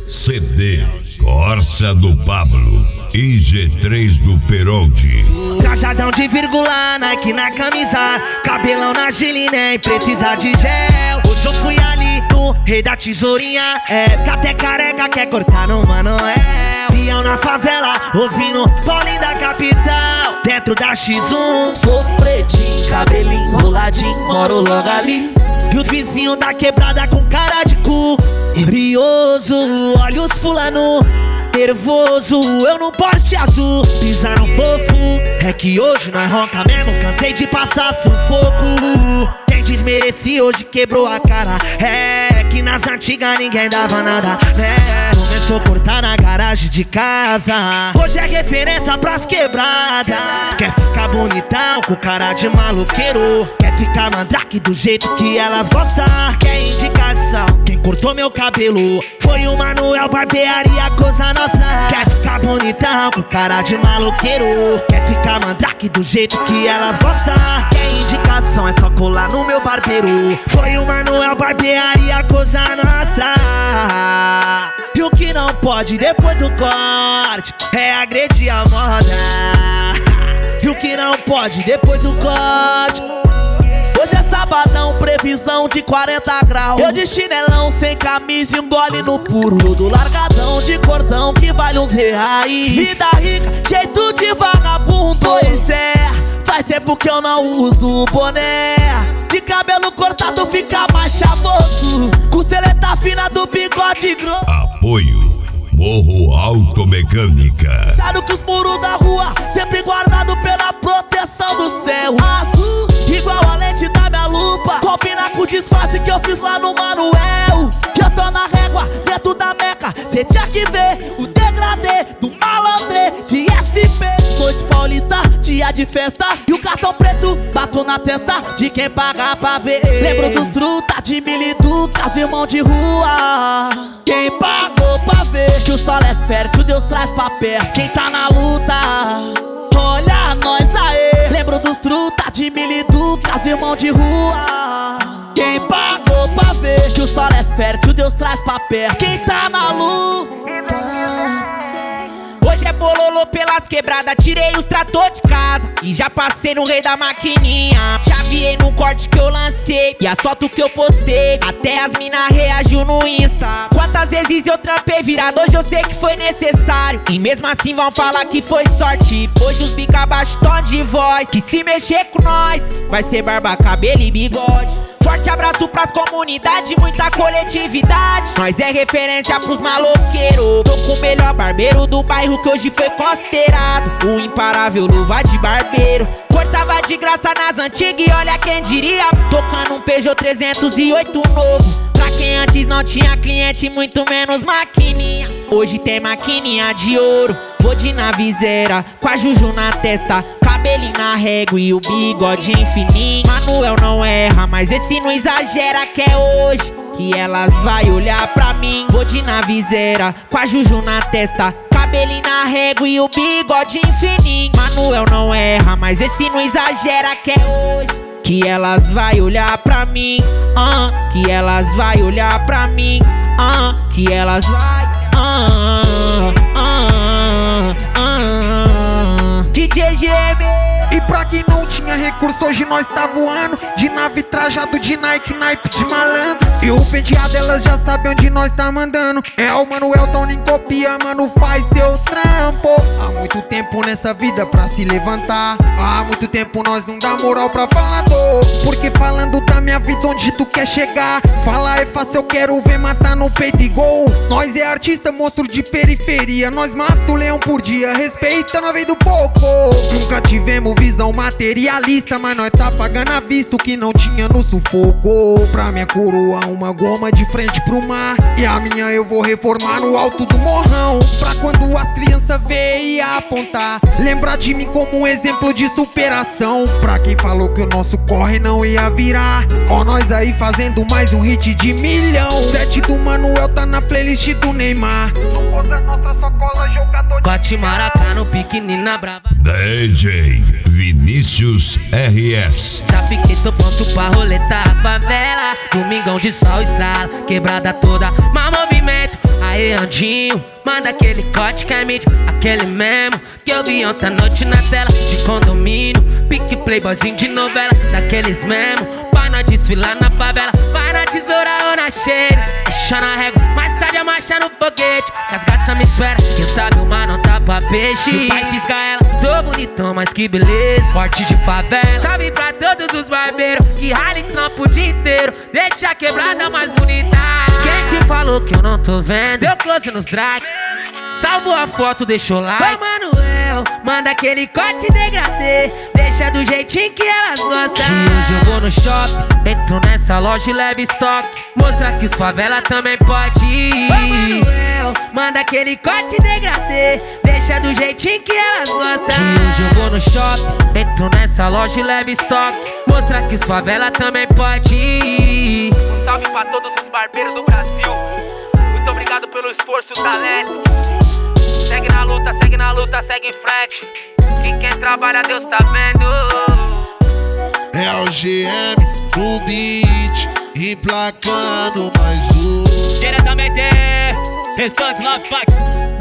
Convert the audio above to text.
CD Corsa do Pablo e G3 do Peronte. Trajadão de vírgula, Nike na camisa, cabelão na Gili, nem precisa de gel. Hoje eu fui ali no Rei da Tesourinha, que até careca quer cortar no Manoel. Pião na favela, ouvindo Paulinho da capital, dentro da X1. Sou pretinho, cabelinho enroladinho, moro logo ali. E os vizinhos da quebrada com cara de cu brioso, olha os fulano nervoso, eu no Porsche azul. Pisaram fofo, é que hoje nós ronca mesmo, cansei de passar sufoco. Quem desmerecia hoje quebrou a cara, que nas antigas ninguém dava nada, começou a cortar na garagem de casa. Hoje é referência pras quebradas. Quer ficar bonitão com cara de maloqueiro, quer ficar mandrake do jeito que elas gostam. Quer indicação, quem cortou meu cabelo foi o Manuel Barbearia Cosa Nostra. Quer ficar bonitão com cara de maloqueiro, quer ficar mandrake do jeito que elas gostam. Quer indicação, é só colar no meu barbeiro. Foi o Manuel Barbearia Cosa Nostra. E o que não pode depois do corte é agredir a moda. E o que não pode depois do corte. Hoje é sabadão, previsão de 40 graus. Eu de chinelão, sem camisa e um gole no puro. Todo largadão de cordão que vale uns reais. Vida rica, jeito de vagabundo. Pois é, faz tempo que eu não uso boné. De cabelo cortado fica mais chavoso, com seleta fina do bigode grosso. Apoio Morro Automecânica. Sabe que os muros da rua sempre guardado pela proteção do céu azul, igual a lente da minha lupa, combina com o disfarce que eu fiz lá no Manuel. Que eu tô na régua, dentro da meca, cê tinha que ver o degradê do malandrê de SP. Noite paulista, dia de festa, e o cartão preto bato na testa de quem paga pra ver. Lembro dos truta de miliducas, irmão de rua, quem pagou pra ver que o solo é fértil, Deus traz pra perto quem tá na luta. Olha nós aê. Lembro dos truta de miliducas, irmão de rua, quem pagou pra ver que o solo é fértil, Deus traz pra perto quem tá na luta. Hoje é bololô pelas quebradas, tirei os trator de casa e já passei no Rei da Maquininha. Já viei no corte que eu lancei e as fotos que eu postei, até as mina reagiu no Insta. Quantas vezes eu trampei virado, hoje eu sei que foi necessário, e mesmo assim vão falar que foi sorte. Hoje os bica abaixo tão de voz, que se mexer com nós vai ser barba, cabelo e bigode. Forte abraço pras comunidades, muita coletividade. Nós é referência pros maloqueiros. Tô com o melhor barbeiro do bairro que hoje foi considerado o imparável luva de barbeiro. Cortava de graça nas antigas e olha quem diria, tocando um Peugeot 308 novo. Pra quem antes não tinha cliente, muito menos maquininha, hoje tem maquininha de ouro. Vou de navizeira, com a juju na testa, cabelinho na régua e o bigode fininho. Manuel não erra, mas esse não exagera, que é hoje que elas vai olhar pra mim. Vou de navizeira, com a juju na testa, cabelinho na régua e o bigode fininho. Manuel não erra, mas esse não exagera, que é hoje que elas vai olhar pra mim, que elas vai olhar pra mim, que elas vai, DJ GM. E pra quem não tinha recurso, hoje nós tá voando de nave trajado de Nike, naipe de malandro. E o penteado elas já sabem onde nós tá mandando. É o Manuel, então nem copia, mano, faz seu trampo. Há muito tempo nessa vida pra se levantar, há muito tempo nós não dá moral pra falador. Porque falando da minha vida onde tu quer chegar, falar é fácil, eu quero ver matar no peito e gol. Nós é artista, monstro de periferia, nós mata o leão por dia, respeita na vez do pouco. Nunca tivemos visão materialista, mas nós tá pagando à vista o que não tinha no sufoco. Pra minha coroa uma goma de frente pro mar, e a minha eu vou reformar no alto do morrão. Pra quando as crianças verem e apontar, lembrar de mim como um exemplo de superação. Pra quem falou que o nosso corre não ia virar, ó nós aí fazendo mais um hit de milhão. 7 do Manuel tá na playlist do Neymar. Não conta nossa só cola jogador de Cote Maracá no piquenininho na brava. DJ Vinícius RS. Já fiquei, tô pronto pra roletar a favela. Domingão de sol estrala, quebrada toda, mau movimento. Aê, Andinho, manda aquele corte que é mídia, aquele mesmo que eu vi ontem à noite na tela de condomínio. Pique playboyzinho de novela, daqueles mesmo pra nós desfilar na favela. Vai na tesoura ou na cheira, deixa na régua, mais tarde a marcha no foguete. Que as gatas me esperam, quem sabe o mar não tá pra peixe. Vai fisgar ela, tô bonitão, mas que beleza. Corte de favela, salve pra todos os barbeiros que rala em trampo o dia inteiro, deixa a quebrada mais bonita. Quem te falou que eu não tô vendo? Deu close nos drag, salvou a foto, deixou lá. Ô Manuel, manda aquele corte degradê, deixa do jeitinho que elas gostam. Que hoje eu vou no shopping, entro nessa loja e levo estoque, mostra que os favela também pode ir. Ô Manuel, manda aquele corte degradê, deixa do jeitinho que elas gostam. Que hoje eu vou no shopping, entro nessa loja e levo estoque, mostra que os favela também pode ir. Um salve pra todos os barbeiros do Brasil, muito obrigado pelo esforço e o talento. Segue na luta, segue em frente, que quem trabalha Deus tá vendo. É o GM no beat, emplacando mais um. Diretamente, Restante Love Fuck.